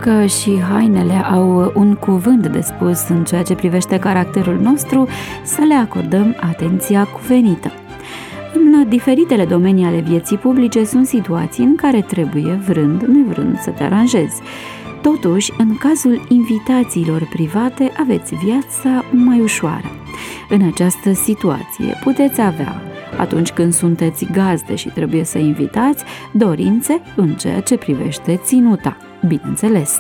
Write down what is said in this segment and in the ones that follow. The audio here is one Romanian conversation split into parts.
că și hainele au un cuvânt de spus în ceea ce privește caracterul nostru, să le acordăm atenția cuvenită. În diferitele domenii ale vieții publice sunt situații în care trebuie, vrând, nevrând, să te aranjezi. Totuși, în cazul invitațiilor private, aveți viața mai ușoară. În această situație puteți avea, atunci când sunteți gazde și trebuie să invitați, dorințe în ceea ce privește ținuta, bineînțeles.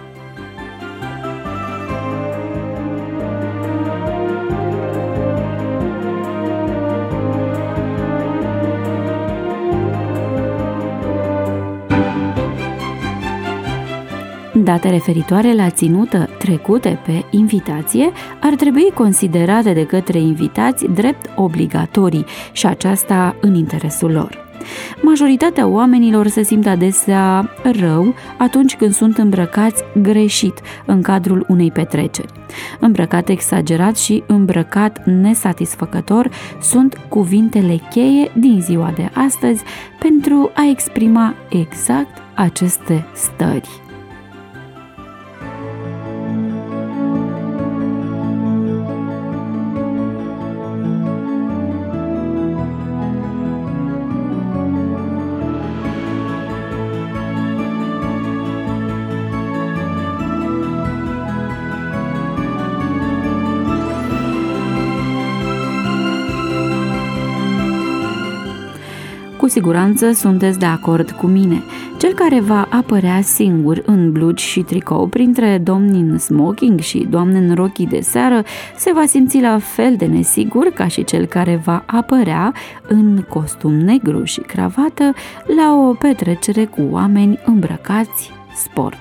Date referitoare la ținută trecute pe invitație ar trebui considerate de către invitați drept obligatorii și aceasta în interesul lor. Majoritatea oamenilor se simt adesea rău atunci când sunt îmbrăcați greșit în cadrul unei petreceri. Îmbrăcat exagerat și îmbrăcat nesatisfăcător sunt cuvintele cheie din ziua de astăzi pentru a exprima exact aceste stări. Cu siguranță sunteți de acord cu mine. Cel care va apărea singur în blugi și tricou printre domni în smoking și doamne în rochii de seară se va simți la fel de nesigur ca și cel care va apărea în costum negru și cravată la o petrecere cu oameni îmbrăcați sport.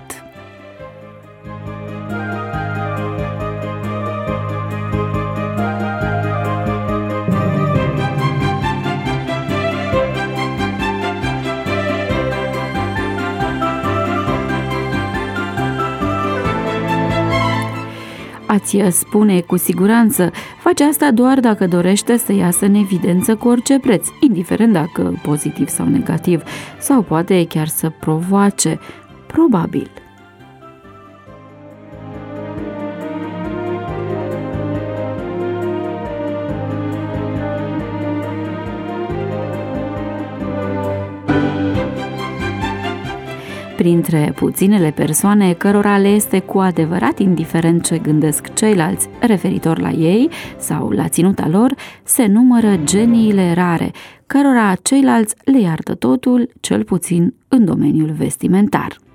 Ați spune cu siguranță, face asta doar dacă dorește să iasă în evidență cu orice preț, indiferent dacă pozitiv sau negativ, sau poate chiar să provoace. Probabil. Printre puținele persoane cărora le este cu adevărat indiferent ce gândesc ceilalți referitor la ei sau la ținuta lor, se numără geniile rare, cărora ceilalți le iartă totul, cel puțin în domeniul vestimentar.